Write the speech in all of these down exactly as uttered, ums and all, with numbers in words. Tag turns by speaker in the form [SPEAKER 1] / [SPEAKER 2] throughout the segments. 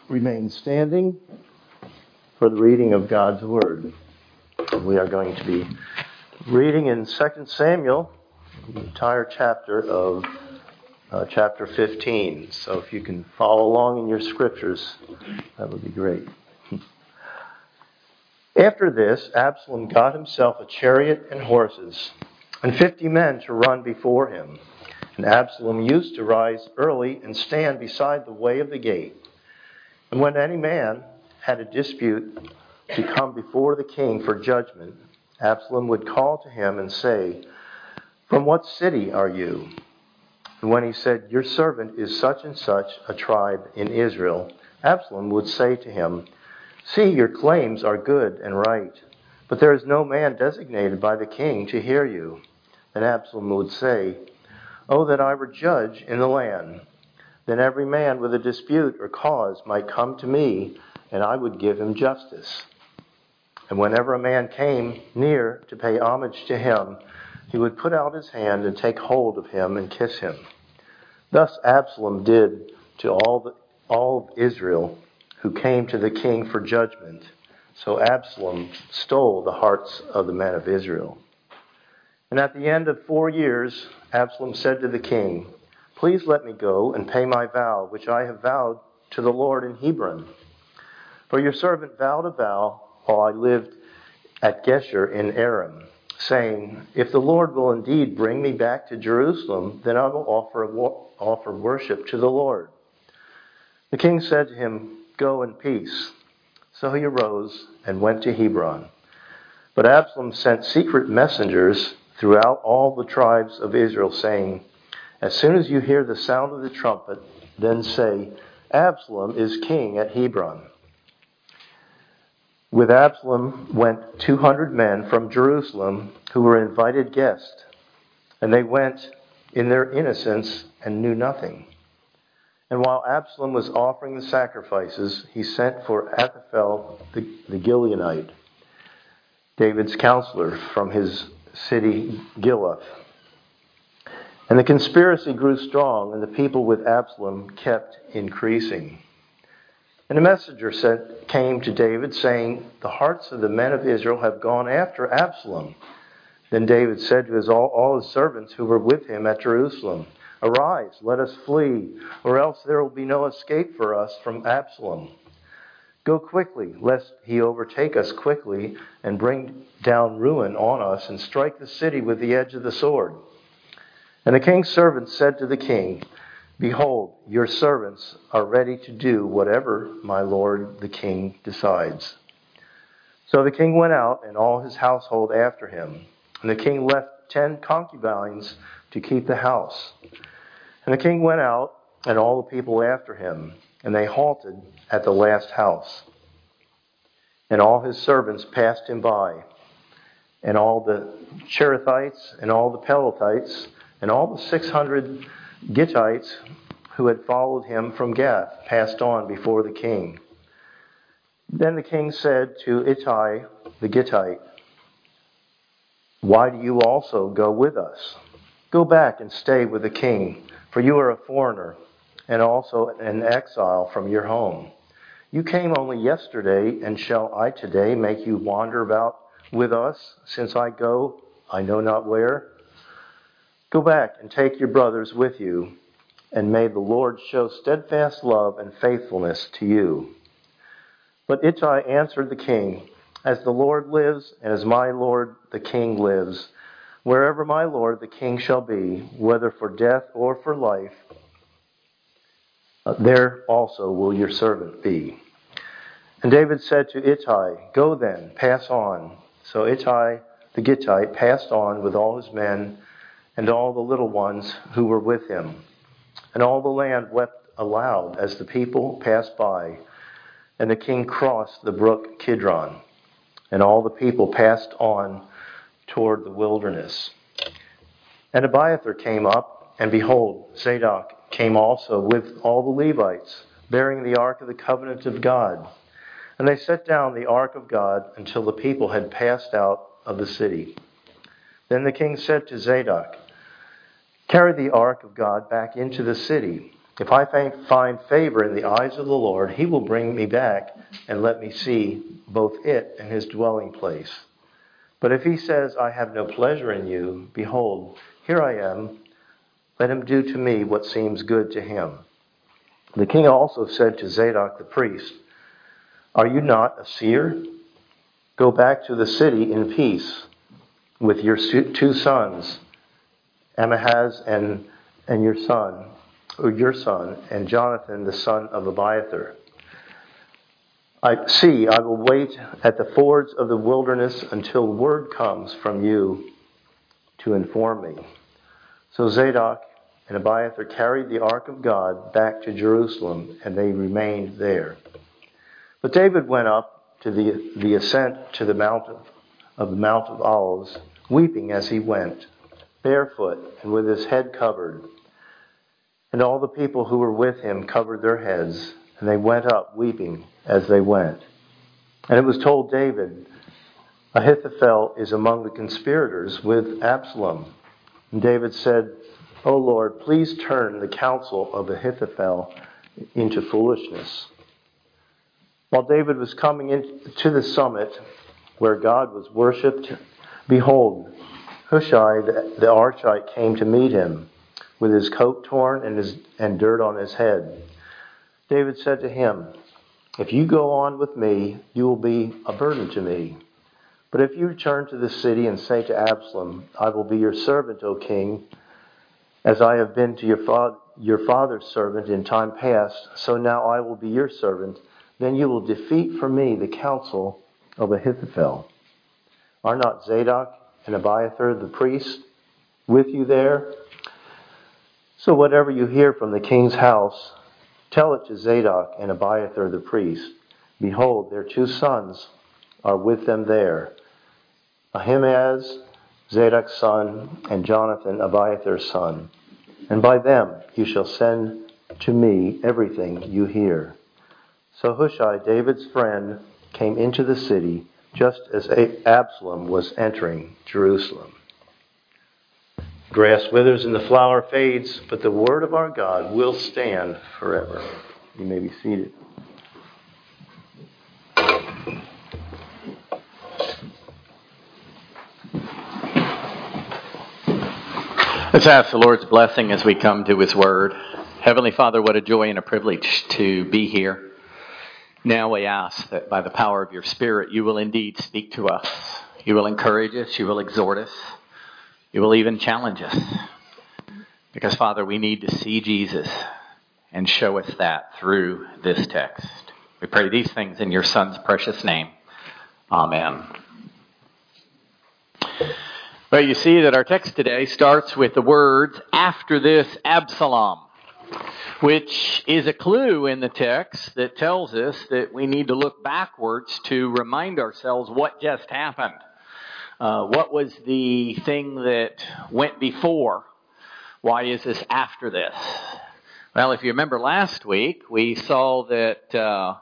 [SPEAKER 1] remain standing for the reading of God's Word. We are going to be reading in Second Samuel, the entire chapter of uh, chapter fifteen. So if you can follow along in your scriptures, that would be great. After this, Absalom got himself a chariot and horses, and fifty men to run before him. And Absalom used to rise early and stand beside the way of the gate. And when any man had a dispute to come before the king for judgment, Absalom would call to him and say, "From what city are you?" And when he said, "Your servant is such and such a tribe in Israel," Absalom would say to him, "See, your claims are good and right, but there is no man designated by the king to hear you." And Absalom would say, "Oh, that I were judge in the land. Then every man with a dispute or cause might come to me, and I would give him justice." And whenever a man came near to pay homage to him, he would put out his hand and take hold of him and kiss him. Thus Absalom did to all the, all of Israel who came to the king for judgment. So Absalom stole the hearts of the men of Israel. And at the end of four years, Absalom said to the king, "Please let me go and pay my vow, which I have vowed to the Lord in Hebron. For your servant vowed a vow while I lived at Geshur in Aram, saying, 'If the Lord will indeed bring me back to Jerusalem, then I will offer, offer worship to the Lord.' The king said to him, 'Go in peace.' So he arose and went to Hebron. But Absalom sent secret messengers throughout all the tribes of Israel, saying, 'As soon as you hear the sound of the trumpet, then say, Absalom is king at Hebron.' With Absalom went two hundred men from Jerusalem who were invited guests, and they went in their innocence and knew nothing. And while Absalom was offering the sacrifices, he sent for Ahithophel the, the Gileonite, David's counselor, from his city Giloth. And the conspiracy grew strong, and the people with Absalom kept increasing. And a messenger sent, came to David, saying, 'The hearts of the men of Israel have gone after Absalom.' Then David said to his, all, all his servants who were with him at Jerusalem, 'Arise, let us flee, or else there will be no escape for us from Absalom. Go quickly, lest he overtake us quickly and bring down ruin on us and strike the city with the edge of the sword.' And the king's servants said to the king, 'Behold, your servants are ready to do whatever my lord the king decides.' So the king went out and all his household after him. And the king left ten concubines to keep the house. And the king went out and all the people after him, and they halted at the last house. And all his servants passed him by, and all the Cherethites, and all the Pelethites, and all the six hundred Gittites who had followed him from Gath passed on before the king. Then the king said to Ittai the Gittite, 'Why do you also go with us? Go back and stay with the king, for you are a foreigner, and also an exile from your home. You came only yesterday, and shall I today make you wander about with us, since I go I know not where? Go back and take your brothers with you, and may the Lord show steadfast love and faithfulness to you.' But Ittai answered the king, 'As the Lord lives, and as my lord the king lives, wherever my lord the king shall be, whether for death or for life, there also will your servant be.' And David said to Ittai, 'Go then, pass on.' So Ittai the Gittite passed on with all his men and all the little ones who were with him. And all the land wept aloud as the people passed by. And the king crossed the brook Kidron, and all the people passed on toward the wilderness. And Abiathar came up, and behold, Zadok came also with all the Levites, bearing the ark of the covenant of God. And they set down the ark of God until the people had passed out of the city. Then the king said to Zadok, 'Carry the ark of God back into the city, If I find favor in the eyes of the Lord, he will bring me back and let me see both it and his dwelling place. But if he says, I have no pleasure in you, behold, here I am. Let him do to me what seems good to him. The king also said to Zadok the priest, Are you not a seer? Go back to the city in peace with your two sons, Amahaz and, and your son, or your son, and Jonathan the son of Abiathar. I see, I will wait at the fords of the wilderness until word comes from you to inform me. So Zadok and Abiathar carried the ark of God back to Jerusalem, and they remained there. But David went up to the, the ascent to the mount of, of the Mount of Olives, weeping as he went, barefoot and with his head covered. And all the people who were with him covered their heads, and they went up weeping as they went. And it was told David, Ahithophel is among the conspirators with Absalom. And David said, O Lord, please turn the counsel of Ahithophel into foolishness. While David was coming into the summit where God was worshipped, behold, Hushai the, the Archite came to meet him, with his coat torn and, his, and dirt on his head. David said to him, If you go on with me, you will be a burden to me. But if you return to the city and say to Absalom, I will be your servant, O king, as I have been to your, fa- your father's servant in time past, so now I will be your servant, then you will defeat for me the counsel of Ahithophel. Are not Zadok and Abiathar the priests with you there? So whatever you hear from the king's house, tell it to Zadok and Abiathar the priest. Behold, their two sons are with them there, Ahimaaz, Zadok's son, and Jonathan, Abiathar's son. And by them you shall send to me everything you hear. So Hushai, David's friend, came into the city just as Absalom was entering Jerusalem. Grass withers and the flower fades, but the word of our God will stand forever. You may be seated.
[SPEAKER 2] Let's ask the Lord's blessing as we come to His Word. Heavenly Father, what a joy and a privilege to be here. Now we ask that by the power of your Spirit, you will indeed speak to us. You will encourage us. You will exhort us. You will even challenge us. Because, Father, we need to see Jesus and show us that through this text. We pray these things in your Son's precious name. Amen. Well, you see that our text today starts with the words, after this Absalom, which is a clue in the text that tells us that we need to look backwards to remind ourselves what just happened. Uh, what was the thing that went before? Why is this after this? Well, if you remember last week, we saw that uh,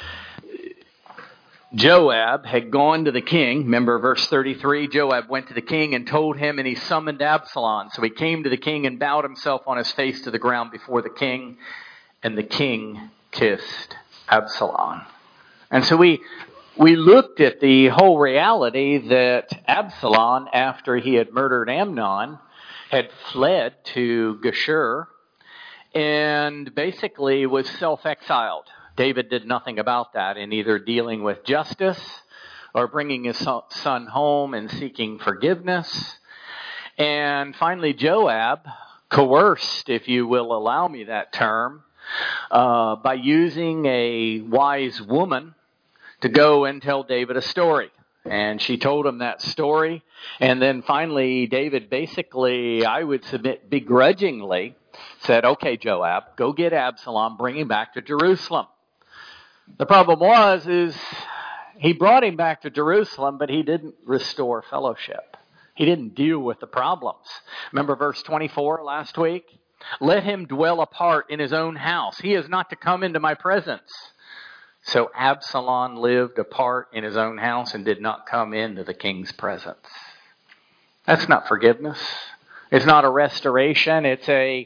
[SPEAKER 2] Joab had gone to the king. Remember verse thirty-three, Joab went to the king and told him, and he summoned Absalom. So he came to the king and bowed himself on his face to the ground before the king, and the king kissed Absalom. And so we we looked at the whole reality that Absalom, after he had murdered Amnon, had fled to Geshur and basically was self-exiled. David did nothing about that in either dealing with justice or bringing his son home and seeking forgiveness. And finally, Joab coerced, if you will allow me that term, uh, by using a wise woman to go and tell David a story. And she told him that story. And then finally, David basically, I would submit begrudgingly, said, okay, Joab, go get Absalom, bring him back to Jerusalem. The problem was, is he brought him back to Jerusalem, but he didn't restore fellowship. He didn't deal with the problems. Remember verse twenty-four last week? Let him dwell apart in his own house. He is not to come into my presence. So Absalom lived apart in his own house and did not come into the king's presence. That's not forgiveness. It's not a restoration. It's a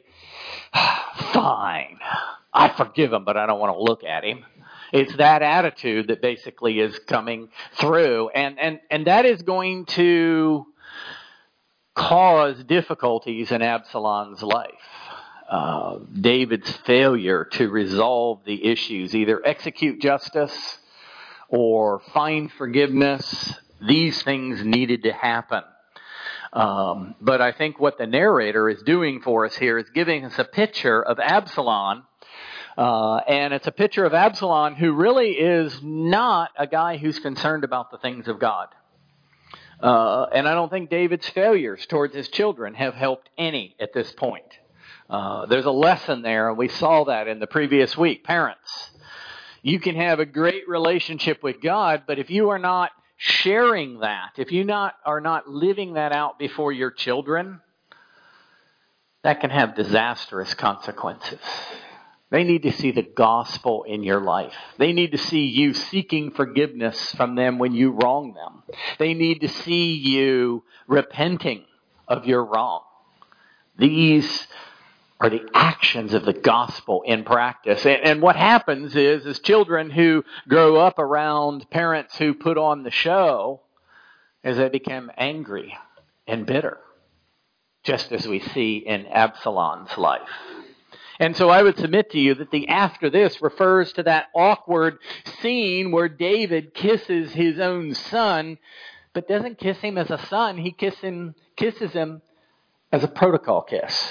[SPEAKER 2] fine, I forgive him, but I don't want to look at him. It's that attitude that basically is coming through. And, and, and that is going to cause difficulties in Absalom's life. Uh, David's failure to resolve the issues, either execute justice or find forgiveness, these things needed to happen. Um, but I think what the narrator is doing for us here is giving us a picture of Absalom. Uh, and it's a picture of Absalom who really is not a guy who's concerned about the things of God. Uh, and I don't think David's failures towards his children have helped any at this point. Uh, there's a lesson there, and we saw that in the previous week. Parents, you can have a great relationship with God, but if you are not sharing that, if you not are not living that out before your children, that can have disastrous consequences. They need to see the gospel in your life. They need to see you seeking forgiveness from them when you wrong them. They need to see you repenting of your wrong. These are the actions of the gospel in practice. And, and what happens is, is children who grow up around parents who put on the show, is they become angry and bitter, just as we see in Absalom's life. And so I would submit to you that the after this refers to that awkward scene where David kisses his own son, but doesn't kiss him as a son. He kiss him, kisses him as a protocol kiss.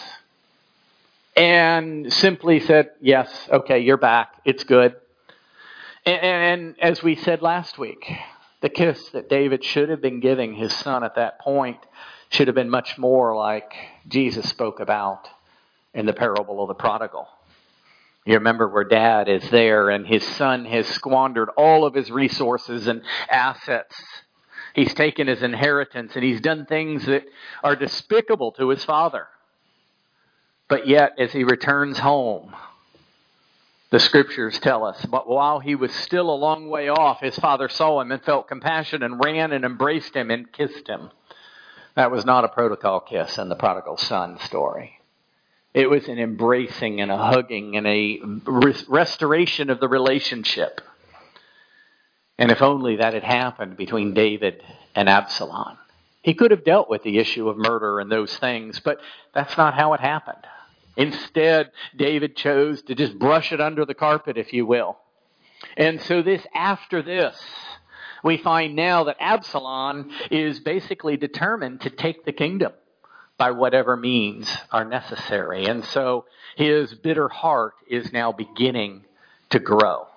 [SPEAKER 2] And simply said, yes, okay, you're back. It's good. And, and as we said last week, the kiss that David should have been giving his son at that point should have been much more like Jesus spoke about in the parable of the prodigal. You remember where dad is there and his son has squandered all of his resources and assets. He's taken his inheritance and he's done things that are despicable to his father. But yet, as he returns home, the scriptures tell us, but while he was still a long way off, his father saw him and felt compassion and ran and embraced him and kissed him. That was not a protocol kiss in the prodigal son story. It was an embracing and a hugging and a restoration of the relationship. And if only that had happened between David and Absalom. He could have dealt with the issue of murder and those things, but that's not how it happened. Instead, David chose to just brush it under the carpet, if you will. And so this, after this, we find now that Absalom is basically determined to take the kingdom by whatever means are necessary. And so his bitter heart is now beginning to grow.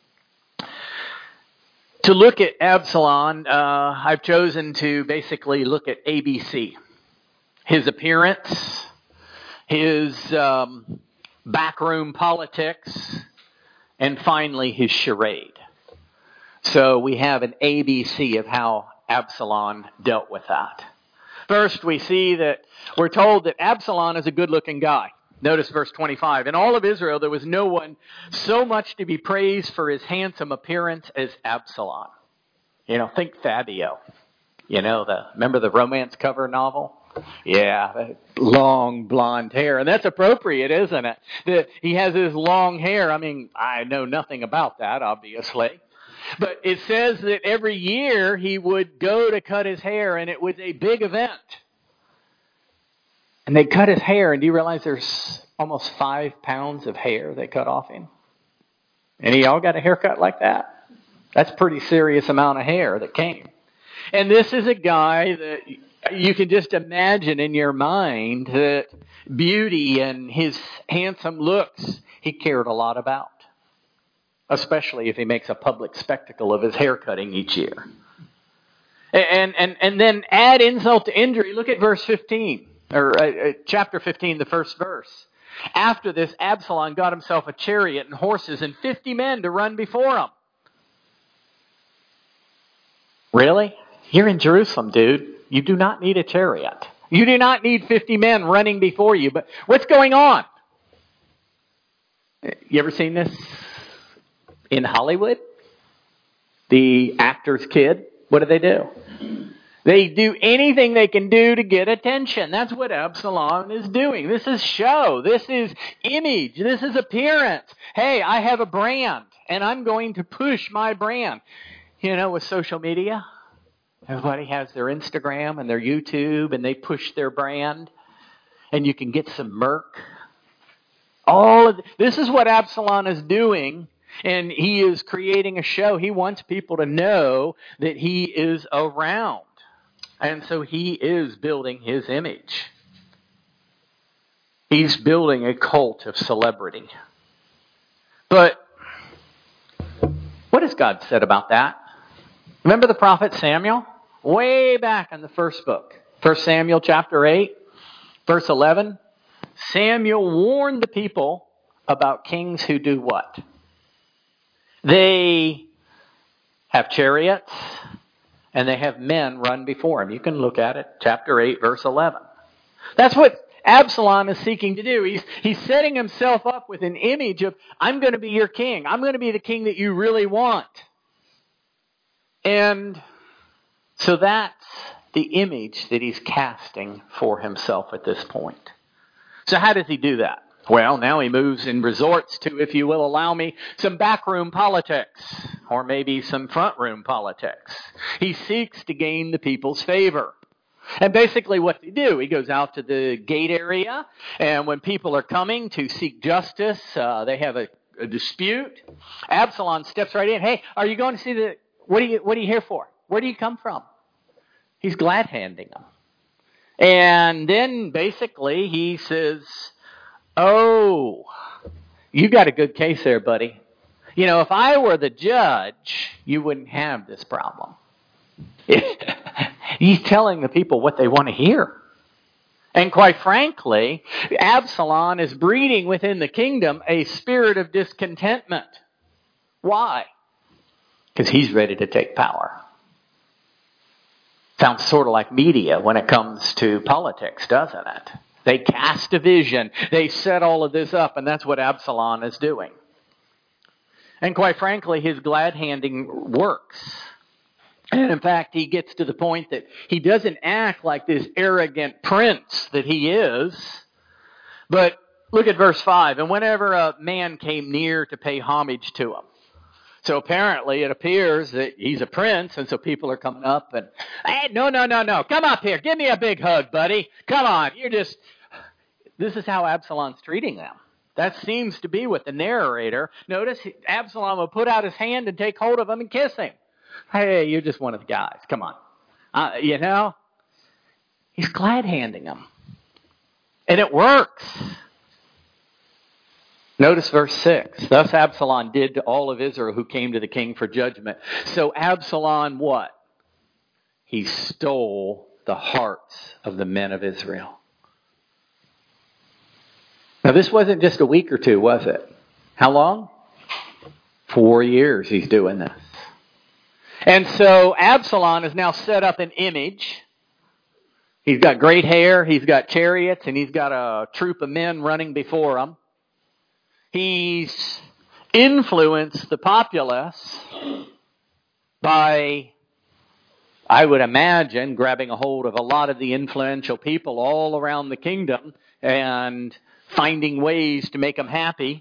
[SPEAKER 2] To look at Absalom, uh, I've chosen to basically look at A B C. His appearance, his um, backroom politics, and finally his charade. So we have an A B C of how Absalom dealt with that. First, we see that we're told that Absalom is a good-looking guy. Notice verse twenty-five. In all of Israel, there was no one so much to be praised for his handsome appearance as Absalom. You know, think Fabio. You know, the remember the romance cover novel? Yeah, long blonde hair. And that's appropriate, isn't it? That he has his long hair. I mean, I know nothing about that, obviously. But it says that every year he would go to cut his hair, and it was a big event. And they cut his hair, and do you realize there's almost five pounds of hair they cut off him? And he all got a haircut like that? That's a pretty serious amount of hair that came. And this is a guy that you can just imagine in your mind that beauty and his handsome looks he cared a lot about. Especially if he makes a public spectacle of his hair cutting each year. And, and, and then add insult to injury. Look at verse fifteen. Or uh, chapter fifteen, the first verse. After this, Absalom got himself a chariot and horses and fifty men to run before him. Really? You're in Jerusalem, dude. You do not need a chariot. You do not need fifty men running before you. But what's going on? You ever seen this in Hollywood? The actor's kid, what do they do? They do anything they can do to get attention. That's what Absalom is doing. This is show. This is image. This is appearance. Hey, I have a brand, and I'm going to push my brand. You know, with social media, everybody has their Instagram and their YouTube, and they push their brand, and you can get some murk. All of this is what Absalom is doing, and he is creating a show. He wants people to know that he is around, and so he is building his image. He's building a cult of celebrity. But what has God said about that? Remember the prophet Samuel? Way back in the first book, First Samuel chapter eight, verse eleven. Samuel warned the people about kings who do what? They have chariots and they have men run before him. You can look at it, chapter eight, verse eleven. That's what Absalom is seeking to do. He's, he's setting himself up with an image of, I'm going to be your king. I'm going to be the king that you really want. And so that's the image that he's casting for himself at this point. So how does he do that? Well, now he moves and resorts to, if you will allow me, some backroom politics, or maybe some frontroom politics. He seeks to gain the people's favor. And basically what they do, he goes out to the gate area, and when people are coming to seek justice, uh, they have a, a dispute. Absalom steps right in. Hey, are you going to see the, what are you, what are you here for? Where do you come from? He's glad-handing them. And then basically he says, oh, you got a good case there, buddy. You know, if I were the judge, you wouldn't have this problem. He's telling the people what they want to hear. And quite frankly, Absalom is breeding within the kingdom a spirit of discontentment. Why? Because he's ready to take power. Sounds sort of like media when it comes to politics, doesn't it? They cast a vision. They set all of this up, and that's what Absalom is doing. And quite frankly, his glad-handing works. And in fact, he gets to the point that he doesn't act like this arrogant prince that he is. But look at verse five. And whenever a man came near to pay homage to him. So apparently it appears that he's a prince, and so people are coming up and, hey, no, no, no, no, come up here. Give me a big hug, buddy. Come on. You're just, this is how Absalom's treating them. That seems to be what the narrator, notice Absalom will put out his hand and take hold of him and kiss him. Hey, you're just one of the guys. Come on. Uh, you know, he's glad-handing them. And it works. Notice verse six. Thus Absalom did to all of Israel who came to the king for judgment. So Absalom what? He stole the hearts of the men of Israel. Now this wasn't just a week or two, was it? How long? Four years he's doing this. And so Absalom has now set up an image. He's got great hair, he's got chariots, and he's got a troop of men running before him. He's influenced the populace by, I would imagine, grabbing a hold of a lot of the influential people all around the kingdom and finding ways to make them happy.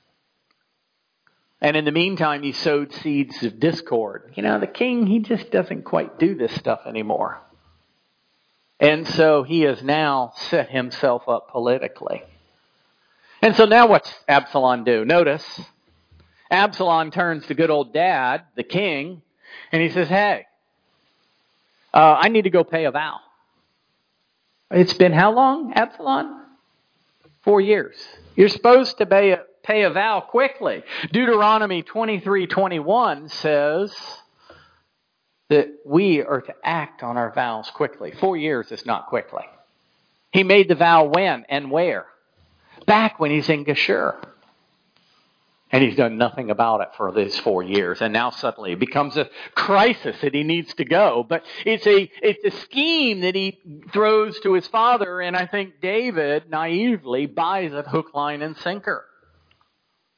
[SPEAKER 2] And in the meantime, he sowed seeds of discord. You know, the king, he just doesn't quite do this stuff anymore. And so he has now set himself up politically. And so now what's Absalom do? Notice, Absalom turns to good old dad, the king, and he says, hey, uh, I need to go pay a vow. It's been how long, Absalom? Four years. You're supposed to pay a, pay a vow quickly. Deuteronomy twenty-three twenty-one says that we are to act on our vows quickly. Four years is not quickly. He made the vow when and where? Back when he's in Geshur. And he's done nothing about it for these four years. And now suddenly it becomes a crisis that he needs to go. But it's a, it's a scheme that he throws to his father. And I think David naively buys it hook, line, and sinker.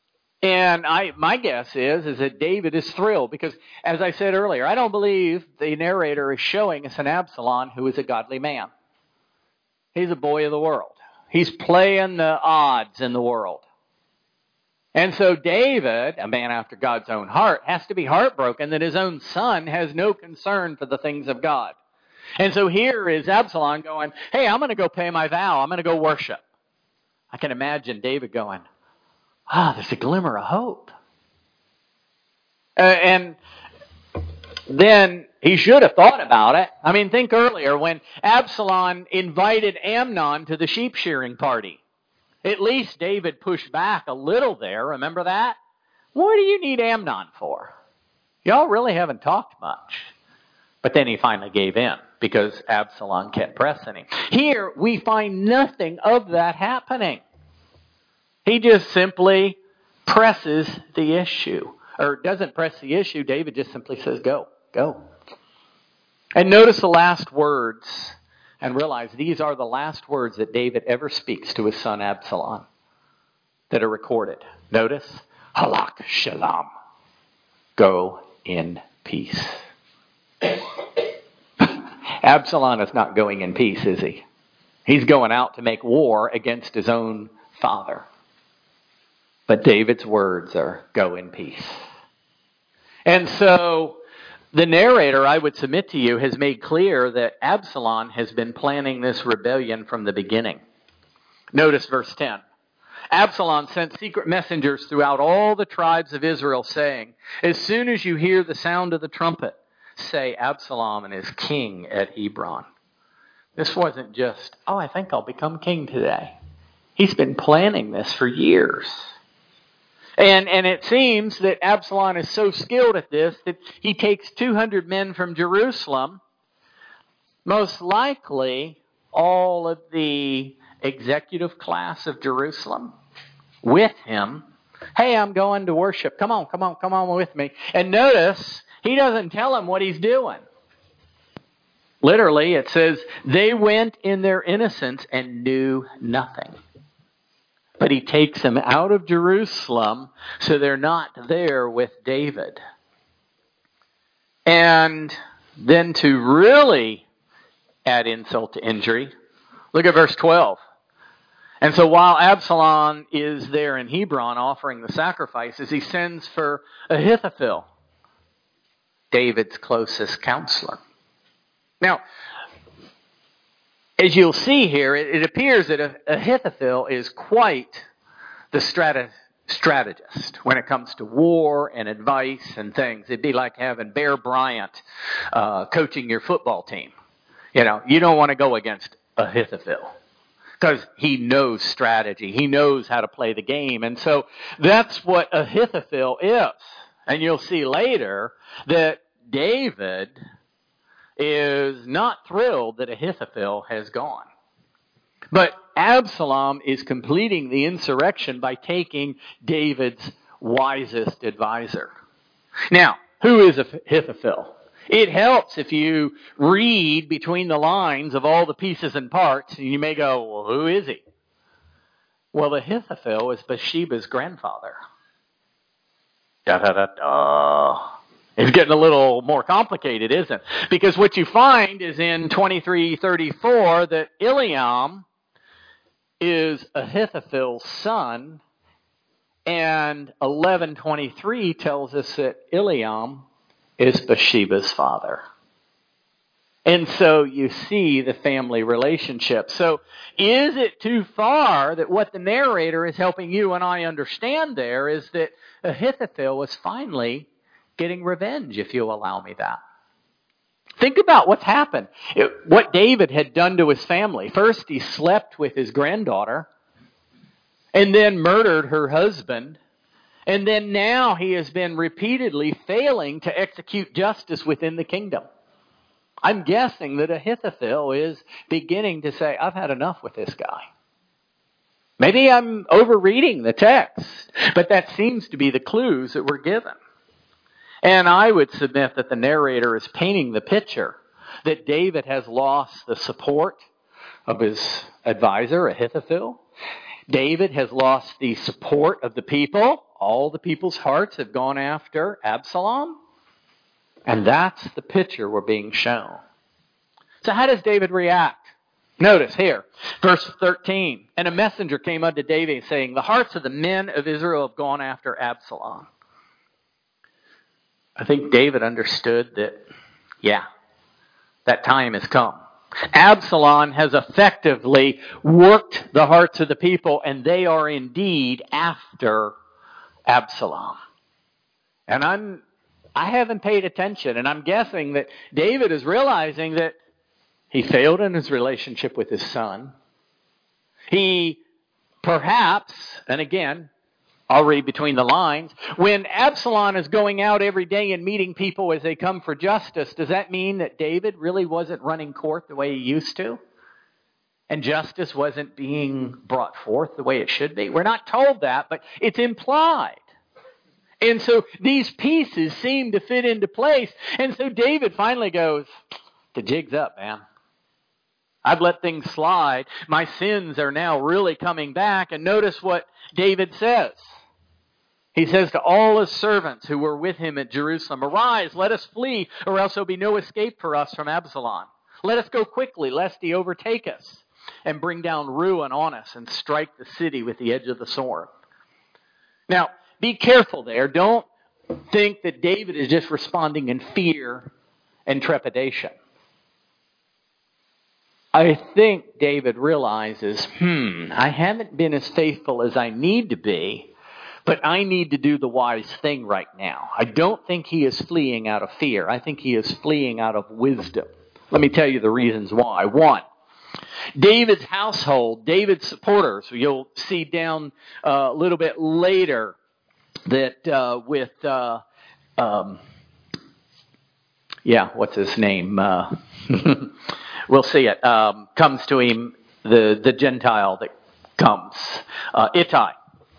[SPEAKER 2] And I, my guess is, is that David is thrilled because, as I said earlier, I don't believe the narrator is showing us an Absalom who is a godly man. He's a boy of the world. He's playing the odds in the world. And so David, a man after God's own heart, has to be heartbroken that his own son has no concern for the things of God. And so here is Absalom going, hey, I'm going to go pay my vow. I'm going to go worship. I can imagine David going, ah, there's a glimmer of hope. Uh, and then he should have thought about it. I mean, think earlier when Absalom invited Amnon to the sheep shearing party. At least David pushed back a little there. Remember that? What do you need Amnon for? Y'all really haven't talked much. But then he finally gave in because Absalom kept pressing him. Here we find nothing of that happening. He just simply presses the issue. Or doesn't press the issue. David just simply says, go, go. And notice the last words. And realize these are the last words that David ever speaks to his son Absalom that are recorded. Notice, halak shalom. Go in peace. Absalom is not going in peace, is he? He's going out to make war against his own father. But David's words are, go in peace. And so the narrator, I would submit to you, has made clear that Absalom has been planning this rebellion from the beginning. Notice verse ten. Absalom sent secret messengers throughout all the tribes of Israel, saying, as soon as you hear the sound of the trumpet, say Absalom is king at Hebron. This wasn't just, oh, I think I'll become king today. He's been planning this for years. And and it seems that Absalom is so skilled at this that he takes two hundred men from Jerusalem, most likely all of the executive class of Jerusalem, with him. Hey, I'm going to worship. Come on, come on, come on with me. And notice, he doesn't tell them what he's doing. Literally, it says, they went in their innocence and knew nothing. But he takes them out of Jerusalem so they're not there with David. And then to really add insult to injury, look at verse twelve. And so while Absalom is there in Hebron offering the sacrifices, he sends for Ahithophel, David's closest counselor. Now, as you'll see here, it, it appears that Ahithophel is quite the strate- strategist when it comes to war and advice and things. It'd be like having Bear Bryant uh, coaching your football team. You know, you don't want to go against Ahithophel because he knows strategy. He knows how to play the game. And so that's what Ahithophel is. And you'll see later that David is not thrilled that Ahithophel has gone. But Absalom is completing the insurrection by taking David's wisest advisor. Now, who is Ahithophel? It helps if you read between the lines of all the pieces and parts, and you may go, well, who is he? Well, Ahithophel is Bathsheba's grandfather. Da da da da. It's getting a little more complicated, isn't it? Because what you find is in twenty-three thirty-four that Eliam is Ahithophel's son, and eleven twenty-three tells us that Eliam is Bathsheba's father. And so you see the family relationship. So is it too far that what the narrator is helping you and I understand there is that Ahithophel was finally getting revenge, if you'll allow me that. Think about what's happened. It, what David had done to his family. First, he slept with his granddaughter, and then murdered her husband. And then now he has been repeatedly failing to execute justice within the kingdom. I'm guessing that Ahithophel is beginning to say, I've had enough with this guy. Maybe I'm overreading the text, but that seems to be the clues that we're given. And I would submit that the narrator is painting the picture that David has lost the support of his advisor, Ahithophel. David has lost the support of the people, all the people's hearts have gone after Absalom. And that's the picture we're being shown. So how does David react? Notice here, verse thirteen. And a messenger came unto David saying, the hearts of the men of Israel have gone after Absalom. I think David understood that, yeah, that time has come. Absalom has effectively worked the hearts of the people, and they are indeed after Absalom. And I'm, I haven't paid attention, and I'm guessing that David is realizing that he failed in his relationship with his son. He perhaps, and again, I'll read between the lines, when Absalom is going out every day and meeting people as they come for justice, does that mean that David really wasn't running court the way he used to? And justice wasn't being brought forth the way it should be? We're not told that, but it's implied. And so these pieces seem to fit into place. And so David finally goes, the jig's up, man. I've let things slide. My sins are now really coming back. And notice what David says. He says to all his servants who were with him at Jerusalem, arise, let us flee, or else there will be no escape for us from Absalom. Let us go quickly, lest he overtake us and bring down ruin on us and strike the city with the edge of the sword. Now, be careful there. Don't think that David is just responding in fear and trepidation. I think David realizes, hmm, I haven't been as faithful as I need to be, but I need to do the wise thing right now. I don't think he is fleeing out of fear. I think he is fleeing out of wisdom. Let me tell you the reasons why. One, David's household, David's supporters, you'll see down uh, a little bit later that uh, with, uh, um, yeah, what's his name? Uh, we'll see it. Um, comes to him, the, the Gentile that comes, uh, Ittai.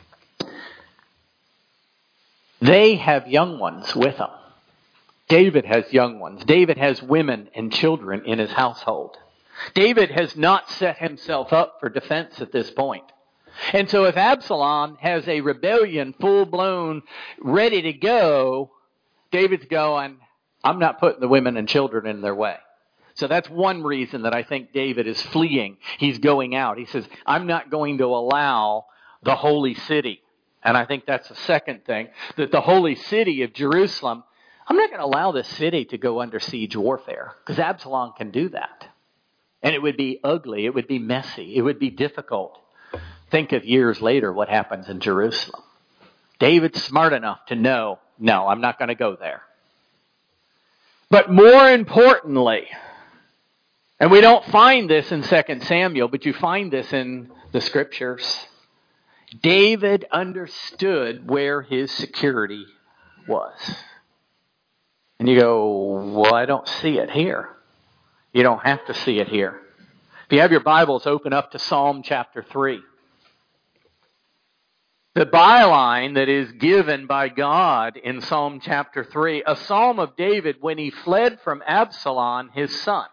[SPEAKER 2] They have young ones with them. David has young ones. David has women and children in his household. David has not set himself up for defense at this point. And so if Absalom has a rebellion full-blown, ready to go, David's going, I'm not putting the women and children in their way. So that's one reason that I think David is fleeing. He's going out. He says, I'm not going to allow the holy city. And I think that's the second thing, that the holy city of Jerusalem, I'm not going to allow this city to go under siege warfare, because Absalom can do that. And it would be ugly. It would be messy. It would be difficult. Think of years later what happens in Jerusalem. David's smart enough to know, no, I'm not going to go there. But more importantly, and we don't find this in Second Samuel, but you find this in the scriptures, David understood where his security was. And you go, well, I don't see it here. You don't have to see it here. If you have your Bibles, open up to Psalm chapter three. The byline that is given by God in Psalm chapter three, a psalm of David when he fled from Absalom, his son.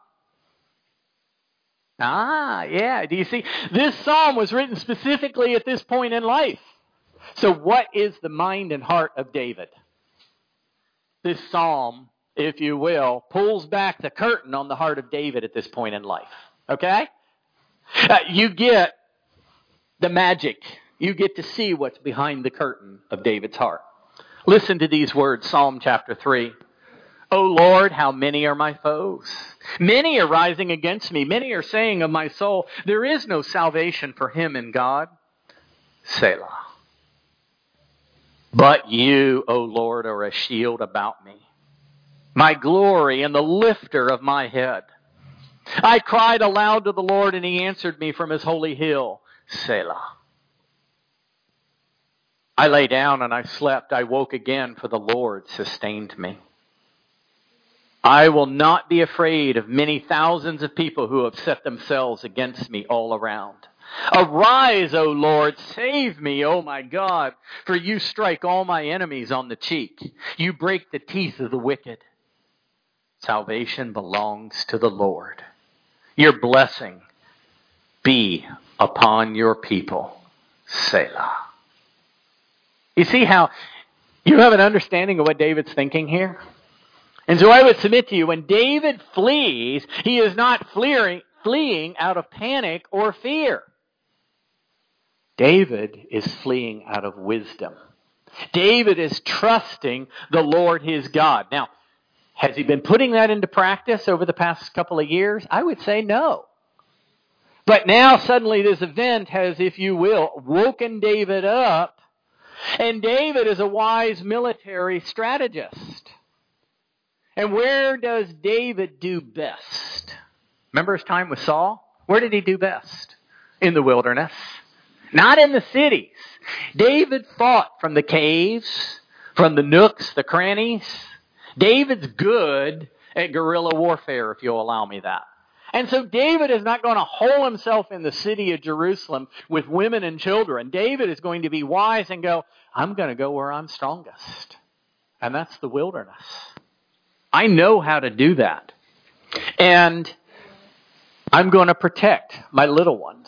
[SPEAKER 2] Ah, yeah. Do you see? This psalm was written specifically at this point in life. So what is the mind and heart of David? This psalm, if you will, pulls back the curtain on the heart of David at this point in life. Okay? Uh, you get the magic. You get to see what's behind the curtain of David's heart. Listen to these words, Psalm chapter three. O Lord, how many are my foes? Many are rising against me. Many are saying of my soul, there is no salvation for him in God. Selah. But you, O Lord, are a shield about me, my glory and the lifter of my head. I cried aloud to the Lord, and he answered me from his holy hill. Selah. I lay down and I slept. I woke again, for the Lord sustained me. I will not be afraid of many thousands of people who have set themselves against me all around. Arise, O Lord, save me, O my God, for you strike all my enemies on the cheek. You break the teeth of the wicked. Salvation belongs to the Lord. Your blessing be upon your people. Selah. You see how you have an understanding of what David's thinking here? And so I would submit to you, when David flees, he is not fleeing, fleeing out of panic or fear. David is fleeing out of wisdom. David is trusting the Lord his God. Now, has he been putting that into practice over the past couple of years? I would say no. But now suddenly this event has, if you will, woken David up. And David is a wise military strategist. And where does David do best? Remember his time with Saul? Where did he do best? In the wilderness. Not in the cities. David fought from the caves, from the nooks, the crannies. David's good at guerrilla warfare, if you'll allow me that. And so David is not going to hole himself in the city of Jerusalem with women and children. David is going to be wise and go, I'm going to go where I'm strongest. And that's the wilderness. I know how to do that. And I'm going to protect my little ones.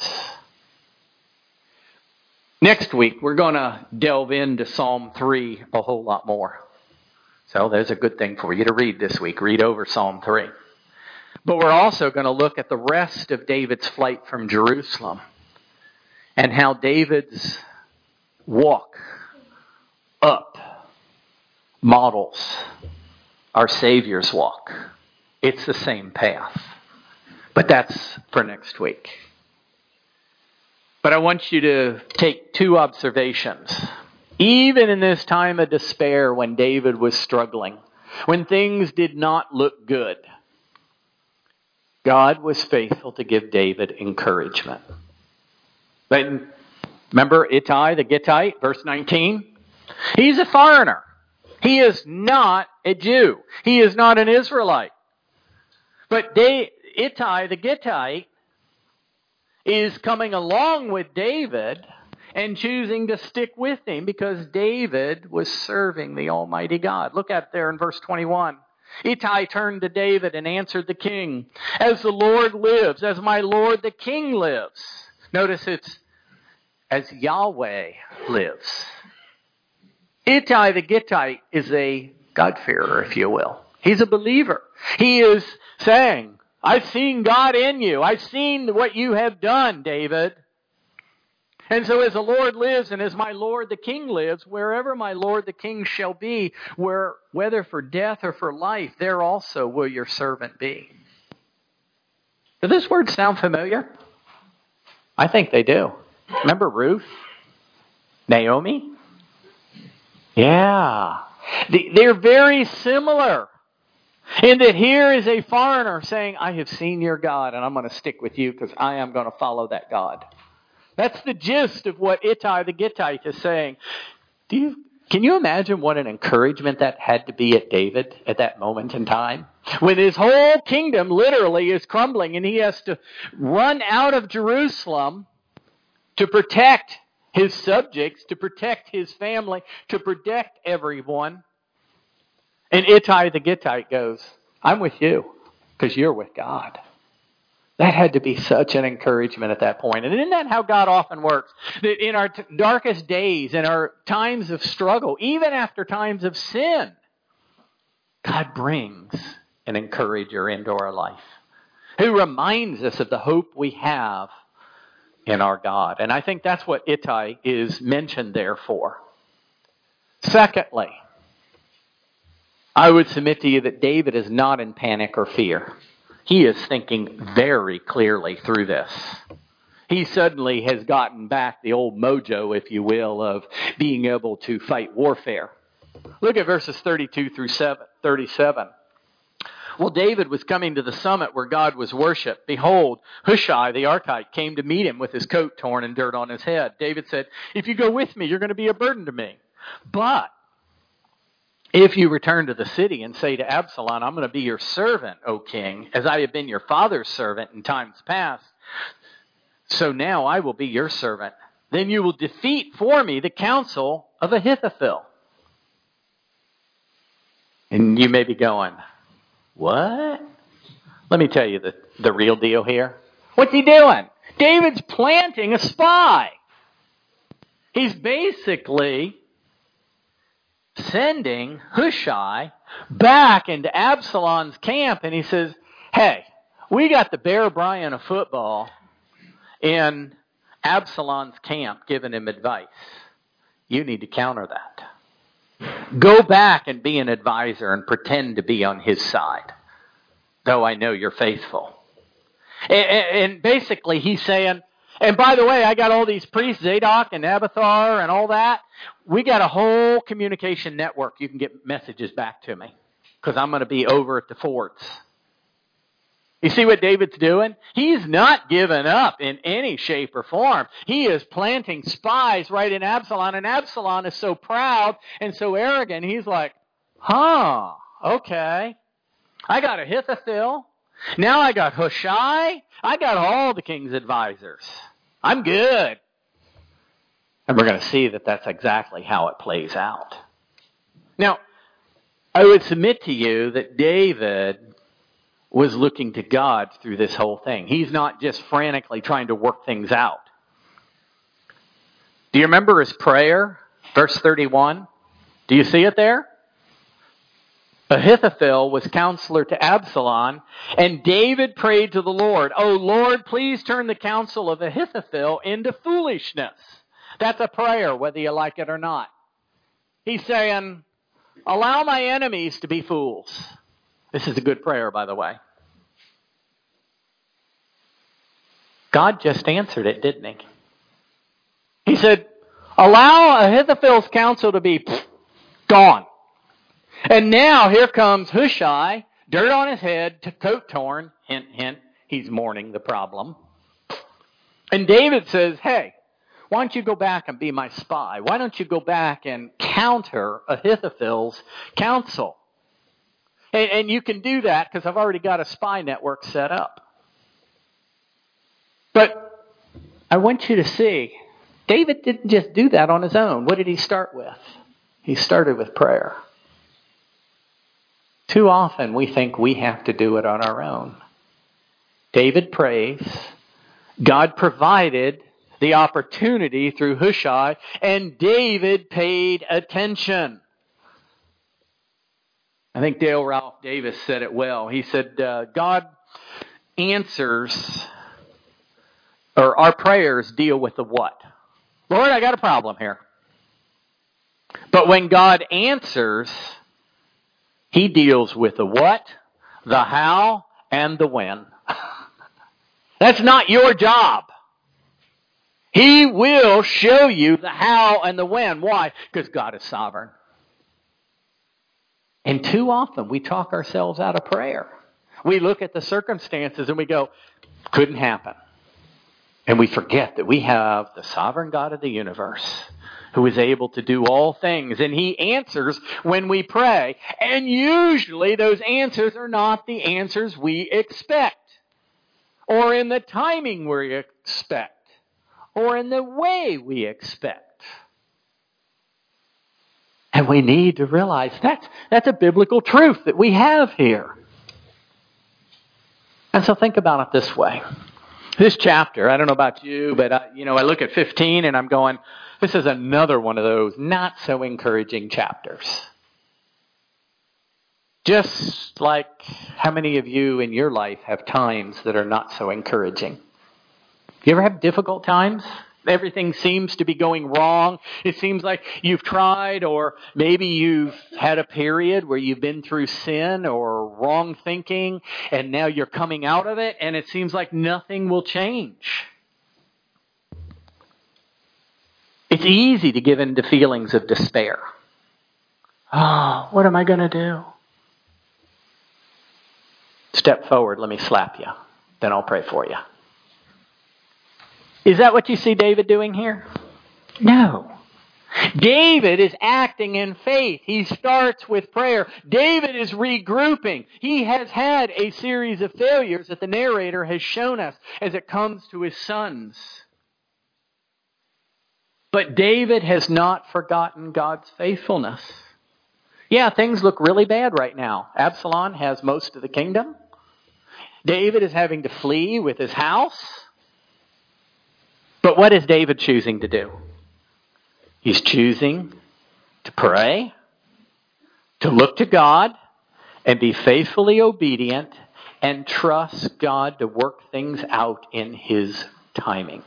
[SPEAKER 2] Next week, we're going to delve into Psalm three a whole lot more. So there's a good thing for you to read this week. Read over Psalm three. But we're also going to look at the rest of David's flight from Jerusalem and how David's walk up models our Savior's walk. It's the same path. But that's for next week. But I want you to take two observations. Even in this time of despair when David was struggling, when things did not look good, God was faithful to give David encouragement. But remember Ittai the Gittite, verse nineteen? He's a foreigner. He is not a Jew. He is not an Israelite. But Ittai the Gittite is coming along with David and choosing to stick with him because David was serving the Almighty God. Look at it there in verse twenty-one. Ittai turned to David and answered the king, as the Lord lives, as my Lord the king lives. Notice it's as Yahweh lives. Ittai the Gittite is a God-fearer, if you will. He's a believer. He is saying, I've seen God in you. I've seen what you have done, David. And so as the Lord lives and as my Lord the King lives, wherever my Lord the King shall be, where whether for death or for life, there also will your servant be. Do those words sound familiar? I think they do. Remember Ruth? Naomi? Yeah. They're very similar. In that here is a foreigner saying, I have seen your God and I'm going to stick with you because I am going to follow that God. That's the gist of what Ittai the Gittite is saying. Do you, can you imagine what an encouragement that had to be at David at that moment in time? When his whole kingdom literally is crumbling and he has to run out of Jerusalem to protect his subjects, to protect his family, to protect everyone. And Ittai the Gittite goes, I'm with you because you're with God. That had to be such an encouragement at that point. And isn't that how God often works? That in our t- darkest days, in our times of struggle, even after times of sin, God brings an encourager into our life who reminds us of the hope we have in our God. And I think that's what Ittai is mentioned there for. Secondly, I would submit to you that David is not in panic or fear. He is thinking very clearly through this. He suddenly has gotten back the old mojo, if you will, of being able to fight warfare. Look at verses thirty-two through thirty-seven. Well, David was coming to the summit where God was worshipped. Behold, Hushai the Archite came to meet him with his coat torn and dirt on his head. David said, if you go with me, you're going to be a burden to me. But if you return to the city and say to Absalom, I'm going to be your servant, O king, as I have been your father's servant in times past, so now I will be your servant. Then you will defeat for me the counsel of Ahithophel. And you may be going, what? Let me tell you the, the real deal here. What's he doing? David's planting a spy. He's basically sending Hushai back into Absalom's camp, and he says, hey, we got the Bear Bryant of football in Absalom's camp giving him advice. You need to counter that. Go back and be an advisor and pretend to be on his side, though I know you're faithful. And, and basically he's saying, and by the way, I got all these priests, Zadok and Abiathar and all that. We got a whole communication network. You can get messages back to me because I'm going to be over at the forts. You see what David's doing? He's not giving up in any shape or form. He is planting spies right in Absalom, and Absalom is so proud and so arrogant. He's like, huh, okay. I got Ahithophel. Now I got Hushai. I got all the king's advisors. I'm good. And we're going to see that that's exactly how it plays out. Now, I would submit to you that David was looking to God through this whole thing. He's not just frantically trying to work things out. Do you remember his prayer? Verse thirty-one. Do you see it there? Ahithophel was counselor to Absalom, and David prayed to the Lord, "Oh Lord, please turn the counsel of Ahithophel into foolishness." That's a prayer, whether you like it or not. He's saying, allow my enemies to be fools. This is a good prayer, by the way. God just answered it, didn't he? He said, allow Ahithophel's counsel to be pfft, gone. And now here comes Hushai, dirt on his head, coat torn. Hint, hint, he's mourning the problem. And David says, hey, why don't you go back and be my spy? Why don't you go back and counter Ahithophel's counsel? And, and you can do that because I've already got a spy network set up. But I want you to see, David didn't just do that on his own. What did he start with? He started with prayer. Too often we think we have to do it on our own. David prays. God provided the opportunity through Hushai, and David paid attention. I think Dale Ralph Davis said it well. He said, uh, God answers, or our prayers deal with the what. Lord, I got a problem here. But when God answers, he deals with the what, the how, and the when. That's not your job. He will show you the how and the when. Why? Because God is sovereign. And too often we talk ourselves out of prayer. We look at the circumstances and we go, couldn't happen. And we forget that we have the sovereign God of the universe who is able to do all things. And he answers when we pray. And usually those answers are not the answers we expect, or in the timing we expect, or in the way we expect. And we need to realize that's, that's a biblical truth that we have here. And so think about it this way. This chapter, I don't know about you, but I, you know, I look at fifteen and I'm going, this is another one of those not so encouraging chapters. Just like how many of you in your life have times that are not so encouraging? You ever have difficult times? Everything seems to be going wrong. It seems like you've tried, or maybe you've had a period where you've been through sin or wrong thinking, and now you're coming out of it, and it seems like nothing will change. It's easy to give in to feelings of despair. Oh, what am I going to do? Step forward, let me slap you. Then I'll pray for you. Is that what you see David doing here? No. David is acting in faith. He starts with prayer. David is regrouping. He has had a series of failures that the narrator has shown us as it comes to his sons. But David has not forgotten God's faithfulness. Yeah, things look really bad right now. Absalom has most of the kingdom. David is having to flee with his house. But what is David choosing to do? He's choosing to pray. to look to God and be faithfully obedient and trust God to work things out in His timing.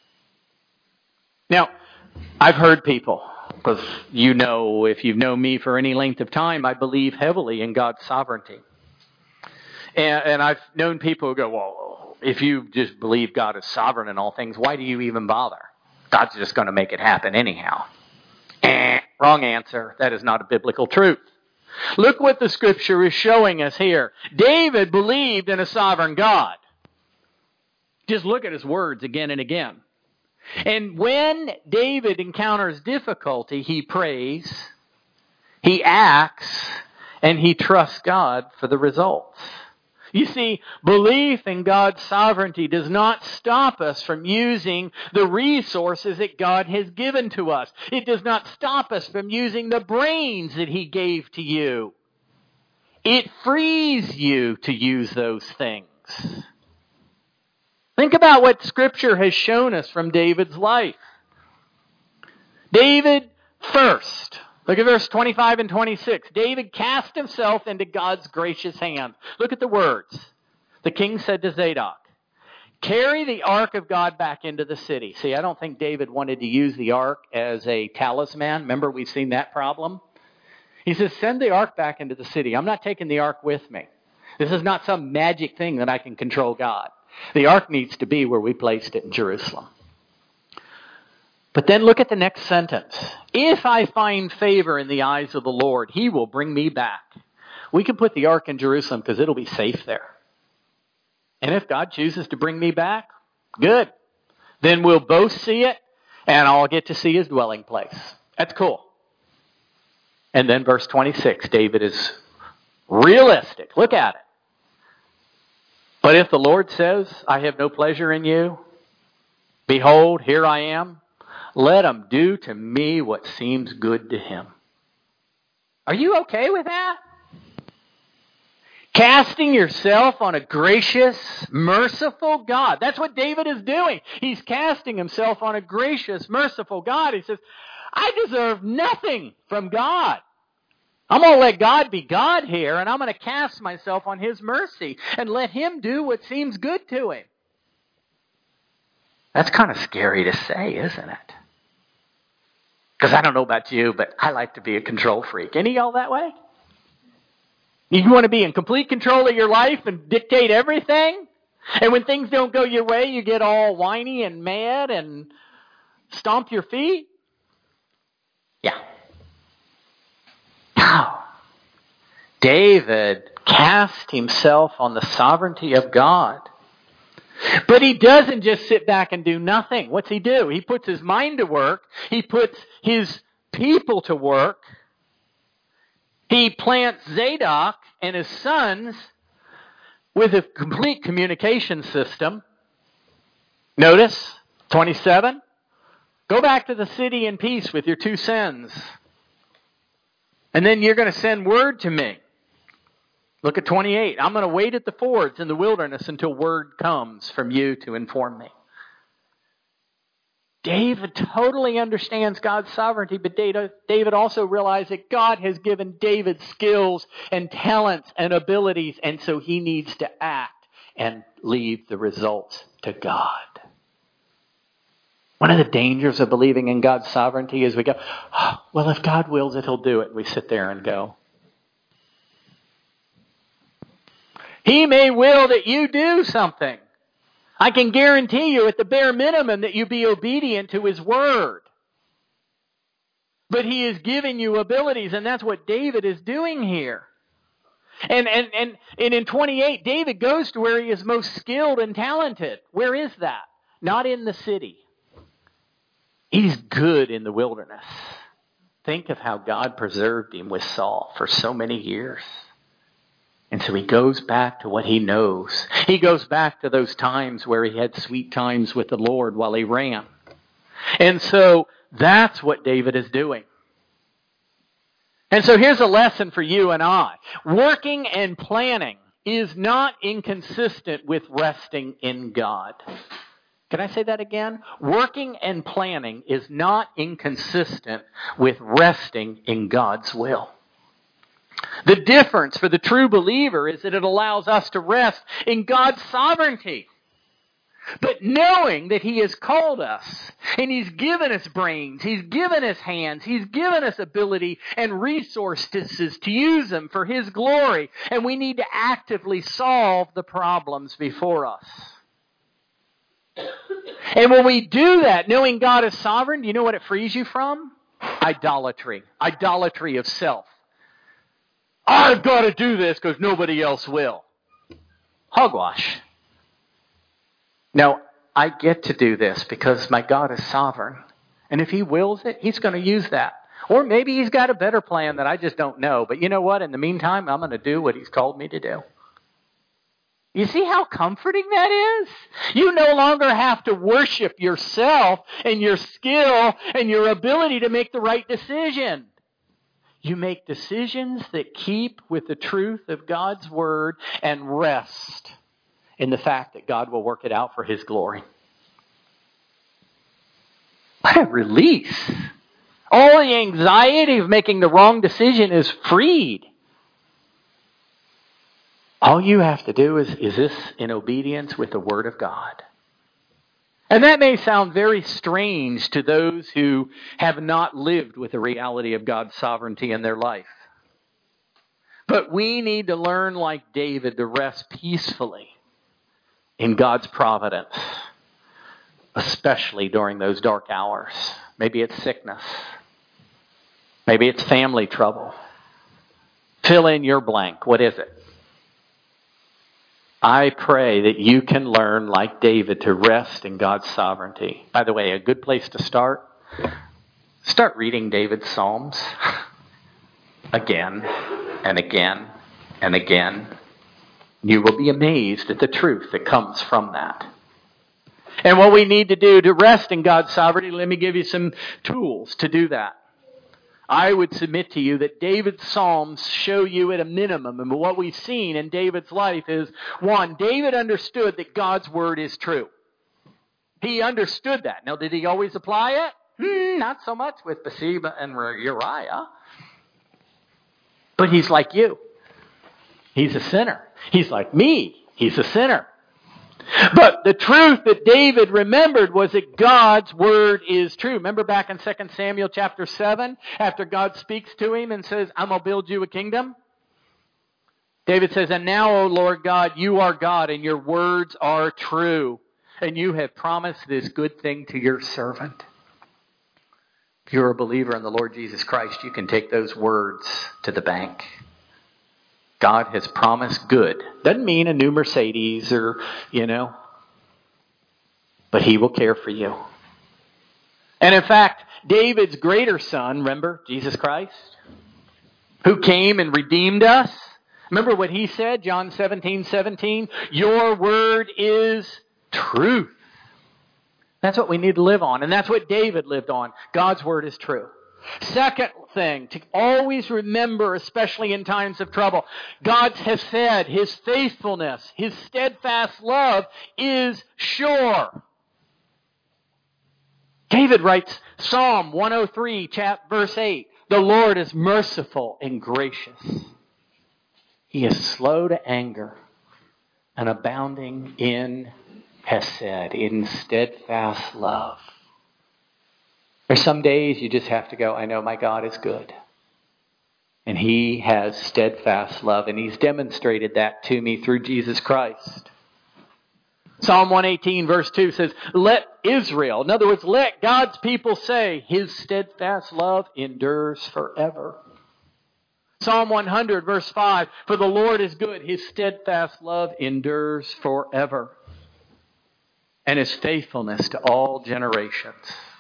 [SPEAKER 2] Now, I've heard people, because you know, if you've known me for any length of time, I believe heavily in God's sovereignty. And, and I've known people who go, well, if you just believe God is sovereign in all things, why do you even bother? God's just going to make it happen anyhow. Eh, wrong answer. That is not a biblical truth. Look what the Scripture is showing us here. David believed in a sovereign God. Just look at his words again and again. And when David encounters difficulty, he prays, he acts, and he trusts God for the results. You see, belief in God's sovereignty does not stop us from using the resources that God has given to us. It does not stop us from using the brains that He gave to you. It frees you to use those things. Think about what Scripture has shown us from David's life. David first. Look at verse twenty-five and twenty-six. David cast himself into God's gracious hand. Look at the words. The king said to Zadok, carry the ark of God back into the city. See, I don't think David wanted to use the ark as a talisman. Remember, we've seen that problem. He says, send the ark back into the city. I'm not taking the ark with me. This is not some magic thing that I can control God. The ark needs to be where we placed it in Jerusalem. But then look at the next sentence. If I find favor in the eyes of the Lord, He will bring me back. We can put the ark in Jerusalem because it'll be safe there. And if God chooses to bring me back, good. Then we'll both see it, and I'll get to see His dwelling place. That's cool. And then verse twenty-six, David is realistic. Look at it. But if the Lord says, I have no pleasure in you, behold, here I am. Let him do to me what seems good to him. Are you okay with that? Casting yourself on a gracious, merciful God. That's what David is doing. He's casting himself on a gracious, merciful God. He says, I deserve nothing from God. I'm going to let God be God here, and I'm going to cast myself on His mercy and let Him do what seems good to Him. That's kind of scary to say, isn't it? Because I don't know about you, but I like to be a control freak. Any of y'all that way? You want to be in complete control of your life and dictate everything? And when things don't go your way, you get all whiny and mad and stomp your feet? Yeah. Now, David cast himself on the sovereignty of God. But he doesn't just sit back and do nothing. What's he do? He puts his mind to work. He puts his people to work. He plants Zadok and his sons with a complete communication system. Notice, twenty-seven. Go back to the city in peace with your two sons. And then you're going to send word to me. Look at twenty-eight. I'm going to wait at the fords in the wilderness until word comes from you to inform me. David totally understands God's sovereignty, but David also realized that God has given David skills and talents and abilities, and so he needs to act and leave the results to God. One of the dangers of believing in God's sovereignty is we go, oh, well, if God wills it, He'll do it. We sit there and go, He may will that you do something. I can guarantee you at the bare minimum that you be obedient to His word. But He is giving you abilities, and that's what David is doing here. And, and, and, and in twenty-eight, David goes to where he is most skilled and talented. Where is that? Not in the city. He's good in the wilderness. Think of how God preserved him with Saul for so many years. And so he goes back to what he knows. He goes back to those times where he had sweet times with the Lord while he ran. And so that's what David is doing. And so here's a lesson for you and I. Working and planning is not inconsistent with resting in God. Can I say that again? Working and planning is not inconsistent with resting in God's will. The difference for the true believer is that it allows us to rest in God's sovereignty. But knowing that He has called us, and He's given us brains, He's given us hands, He's given us ability and resources to use them for His glory, and we need to actively solve the problems before us. And when we do that, knowing God is sovereign, do you know what it frees you from? Idolatry. Idolatry of self. I've got to do this because nobody else will. Hogwash. No, I get to do this because my God is sovereign. And if He wills it, He's going to use that. Or maybe He's got a better plan that I just don't know. But you know what? In the meantime, I'm going to do what He's called me to do. You see how comforting that is? You no longer have to worship yourself and your skill and your ability to make the right decision. You make decisions that keep with the truth of God's Word and rest in the fact that God will work it out for His glory. What a release. All the anxiety of making the wrong decision is freed. All you have to do is, is this in obedience with the Word of God. And that may sound very strange to those who have not lived with the reality of God's sovereignty in their life. But we need to learn, like David, to rest peacefully in God's providence, especially during those dark hours. Maybe it's sickness. Maybe it's family trouble. Fill in your blank. What is it? I pray that you can learn, like David, to rest in God's sovereignty. By the way, a good place to start, start reading David's Psalms again and again and again. You will be amazed at the truth that comes from that. And what we need to do to rest in God's sovereignty, let me give you some tools to do that. I would submit to you that David's Psalms show you at a minimum, and what we've seen in David's life is, one, David understood that God's Word is true. He understood that. Now, did he always apply it? Hmm, not so much with Bathsheba and Uriah. But he's like you. He's a sinner. He's like me. He's a sinner. But the truth that David remembered was that God's Word is true. Remember back in Second Samuel chapter seven, after God speaks to him and says, I'm going to build you a kingdom? David says, and now, O Lord God, you are God, and your words are true, and you have promised this good thing to your servant. If you're a believer in the Lord Jesus Christ, you can take those words to the bank. God has promised good. Doesn't mean a new Mercedes or, you know, but He will care for you. And in fact, David's greater son, remember, Jesus Christ, who came and redeemed us. Remember what He said, John seventeen seventeen, your word is truth. That's what we need to live on, and that's what David lived on. God's Word is true. Second thing, to always remember, especially in times of trouble, God has said His faithfulness, His steadfast love is sure. David writes Psalm one oh three, chapter, verse eight, the Lord is merciful and gracious. He is slow to anger and abounding in hesed, in steadfast love. There's some days you just have to go, I know my God is good. And He has steadfast love. And He's demonstrated that to me through Jesus Christ. Psalm one eighteen verse two says, let Israel, in other words, let God's people say, His steadfast love endures forever. Psalm one hundred verse five, for the Lord is good. His steadfast love endures forever. And His faithfulness to all generations.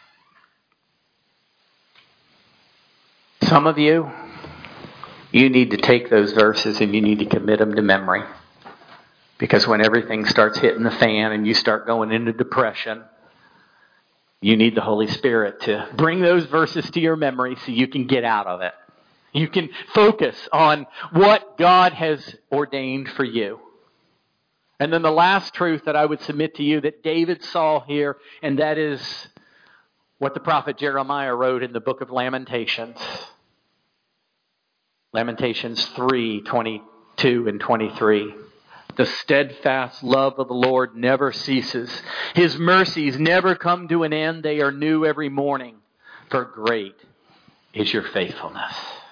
[SPEAKER 2] Some of you, you need to take those verses and you need to commit them to memory. Because when everything starts hitting the fan and you start going into depression, you need the Holy Spirit to bring those verses to your memory so you can get out of it. You can focus on what God has ordained for you. And then the last truth that I would submit to you that David saw here, and that is what the prophet Jeremiah wrote in the book of Lamentations. Lamentations three, twenty-two and twenty-three. The steadfast love of the Lord never ceases. His mercies never come to an end. They are new every morning. For great is your faithfulness.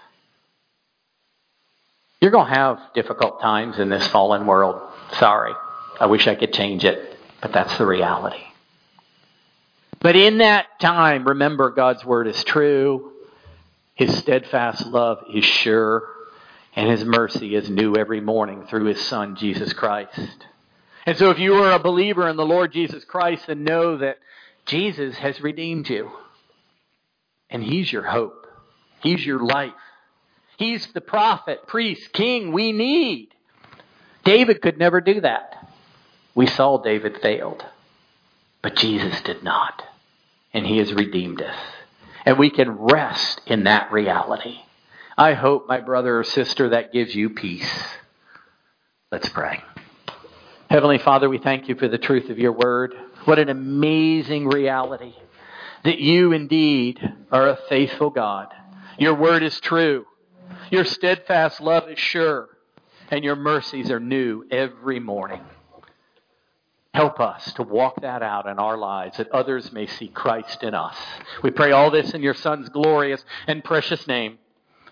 [SPEAKER 2] You're going to have difficult times in this fallen world. Sorry. I wish I could change it, but that's the reality. But in that time, remember, God's word is true. His steadfast love is sure. And His mercy is new every morning through His Son, Jesus Christ. And so if you are a believer in the Lord Jesus Christ, then know that Jesus has redeemed you. And He's your hope. He's your life. He's the prophet, priest, king we need. David could never do that. We saw David failed. But Jesus did not. And He has redeemed us. And we can rest in that reality. I hope, my brother or sister, that gives you peace. Let's pray. Heavenly Father, we thank You for the truth of Your word. What an amazing reality that You indeed are a faithful God. Your word is true. Your steadfast love is sure. And Your mercies are new every morning. Help us to walk that out in our lives, that others may see Christ in us. We pray all this in Your Son's glorious and precious name.